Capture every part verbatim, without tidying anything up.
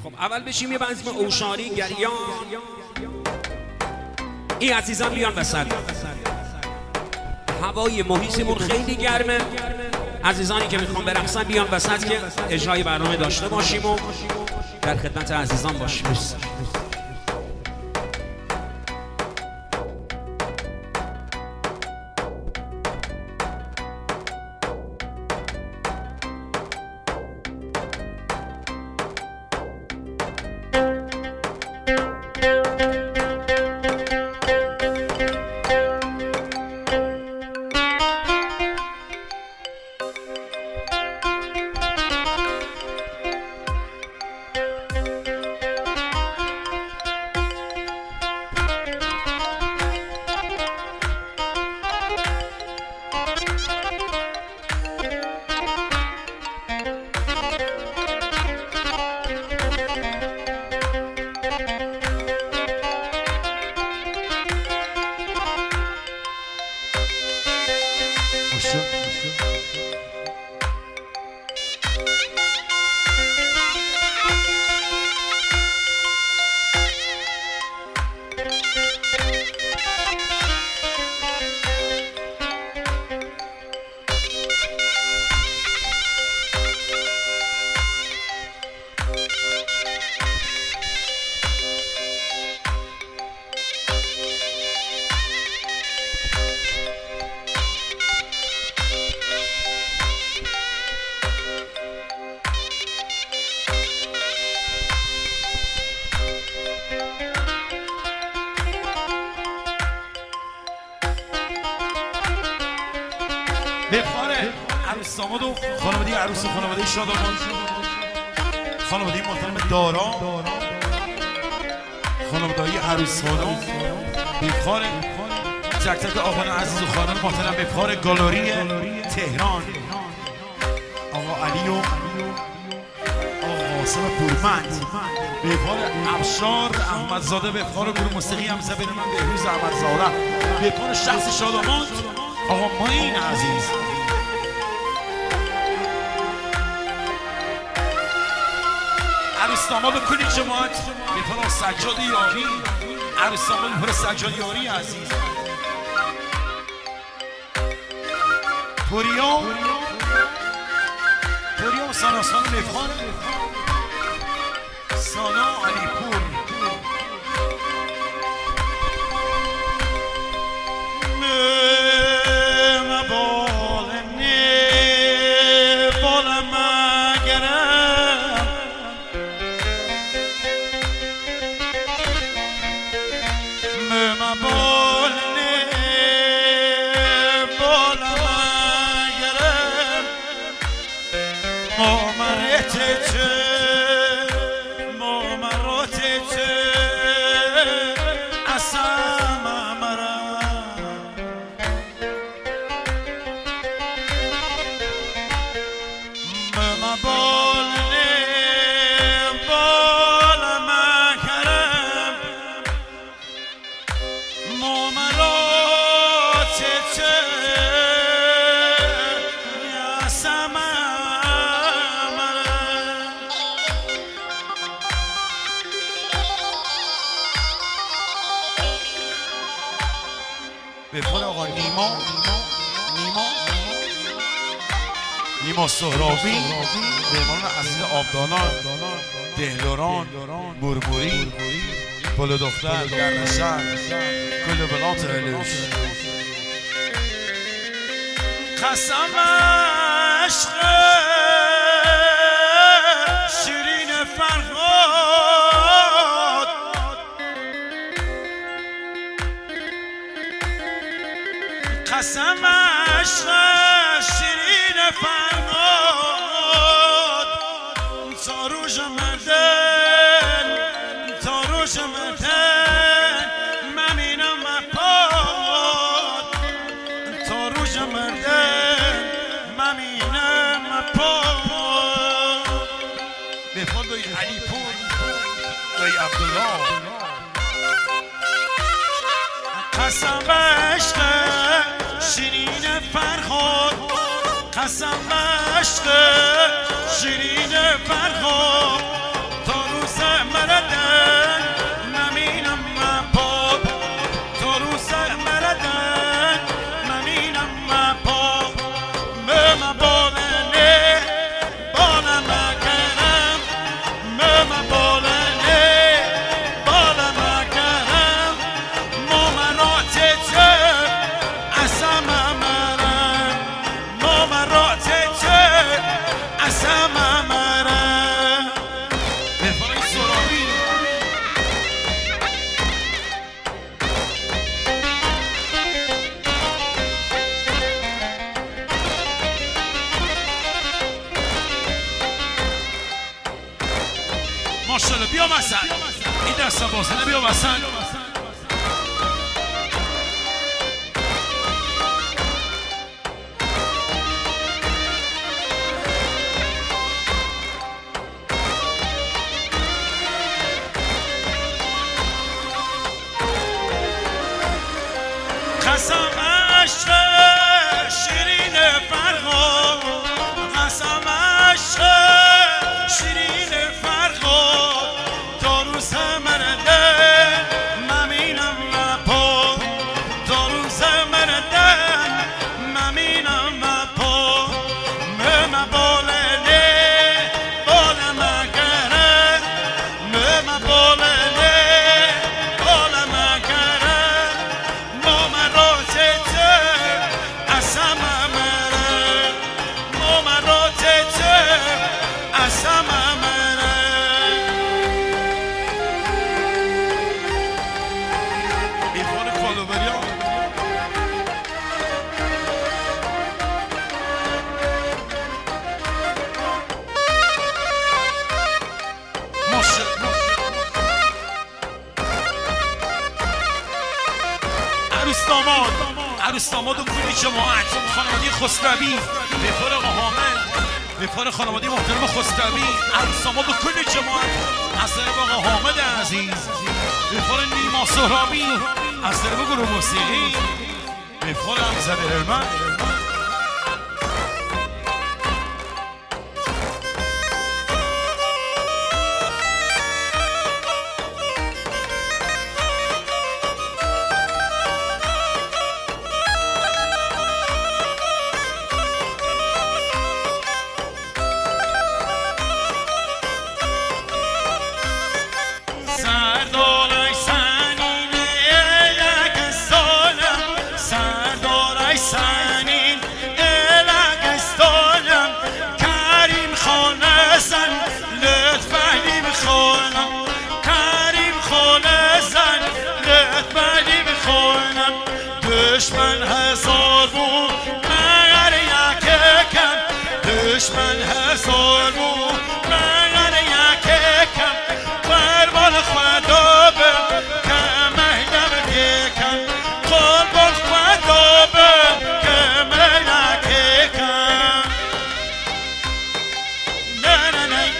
خب اول بشیم یه بنظم اوشاری گریان. این عزیزان بیان وسط. هوای محیطمون خیلی گرمه. عزیزانی که میخوان برقصن بیان وسط که اجرای برنامه داشته باشیم و در خدمت عزیزان باشیم. بخاره عروس داماد و خانواده عروس و خانواده شادمان، خانواده محترم دارا، خانواده عروس خانم بخاره، تک تک آقایان عزیز و خانم محترم بخاره گالری تهران، آقا علی و آقا قاسم پورمند، بخاره ابشار احمدزاده، بخاره گروه موسیقی همسه بین من بهروز احمدزاده، بخاره شخص شادمان آقا معین عزیز، عروس داماد کلی جماعت بفرا سجاد یاری، عروس داماد بفرا سجاد یاری عزیز، پوریا پوریا سانا سانا بفخار سانا علی پور به خود آقا نیما نیما نیما سهرابی مهمان عزیز آبدانان دهلوران مرموری پل دختر گرنشن کل بلات علوش قسم عشق شیرین فرهاد قسم عشق شیرین فرهاد تا روز مردن تا روز مردن ممینم مپاد تا روز مردن ممینم مپاد به فال دای علی پور دای عبدالله قسم عشق شیرین فرهاد قسم عشق شیرین فرهاد تا روز ماشاءالله بیا وسط این دست بازنه بیا وسط قسم عشق شیرین فرهاد قسم عشق شیرین فرهاد تا روز مرده ممینم و پا تا روز مرده ممینم و پا مم بالنه بالم گره مم بالنه بالم گره مام روزته اسم مره مام روزته اسم مره بیخور کالوبریا ماشاءالله عروس داماد عروس داماد و کلی جماعت خانواده خسروی بخور آقا حامد بخور خانواده محترم خسروی عروس داماد و کلی جماعت از طرف آقا حامد عزیز بخور نیما سهرابی از طرف گروه موسیقی بخور حمزه برلمن سردارای سنین الک سالم سردارای سنین الک سالم کریم خانه زن لطفی بخونم کریم خانه زن لطفی بخونم دشمن هزار بود مگر یک کم دشمن هزار بود مگر یک کم قربان خدا به کمهدم دیکم قربان خدا به کمهدم دیکم نه نه نه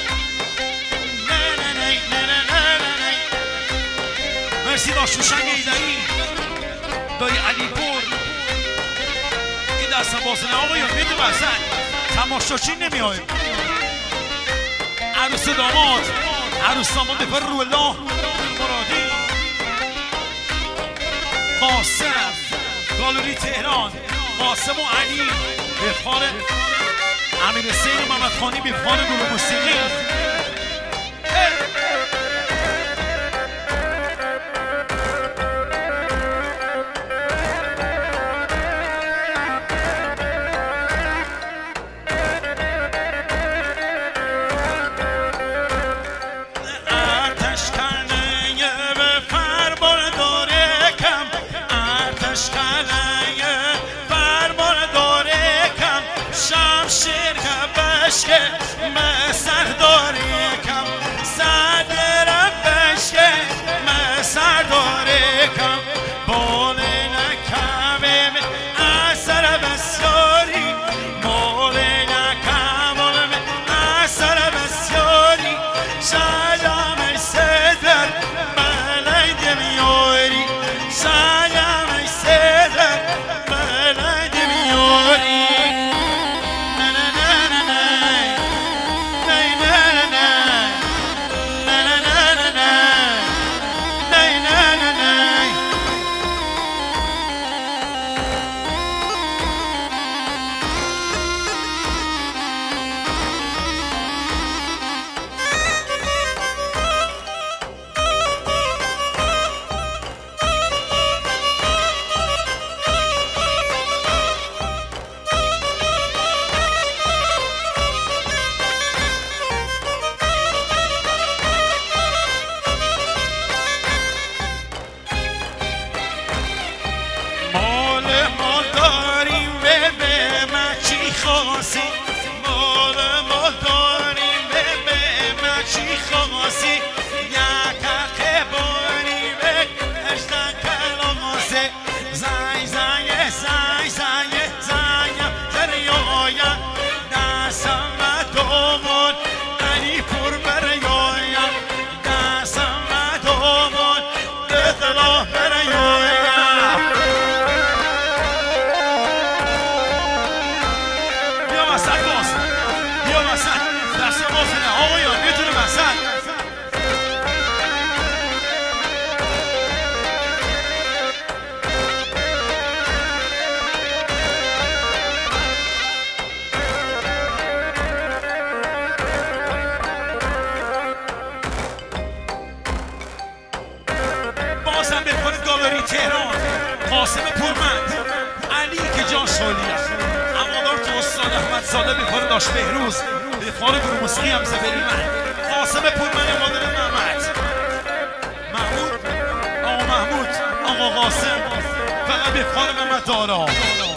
نه نه نه نه نه نه نه مرسی با شوشنگ ایدری دایی علی پور این دست بازنه آقایون میدو وزن تماشاچی نمیاد عروس داماد عروس داماد بفر رو الله مرادی قاسم گالری تهران قاسم و علی بفار امیر حسین و محمد خانی بفار گروه موسیقی ارتش کنه به فرمان داره کم ارتش کنه فرمان داره کم شمشیر که بشکه به سر داره زاده بیخوره داشت بهروز بیخوره گروه موسیقی هم زبری من قاسم پورمن مادر محمد محمود آقا محمود آقا قاسم فقط بیخوره محمد دارا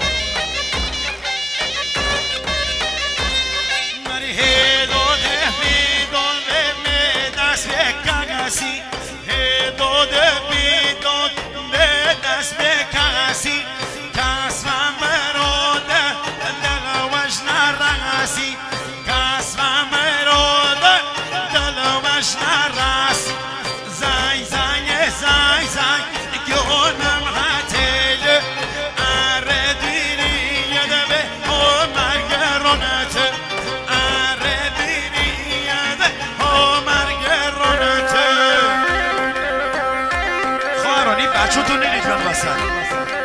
مری هدوده بیدوده می دست بکگسی هدوده بیدوده دست بکگسی کسوم بروده دل وجن رقصی کسوم بروده دل وجن رقص زای زای زای زای گونم هتل اره دیری یده به او مرگرونت اره دیری یده او مرگرونت خواهرانی بچه تو نید من بسن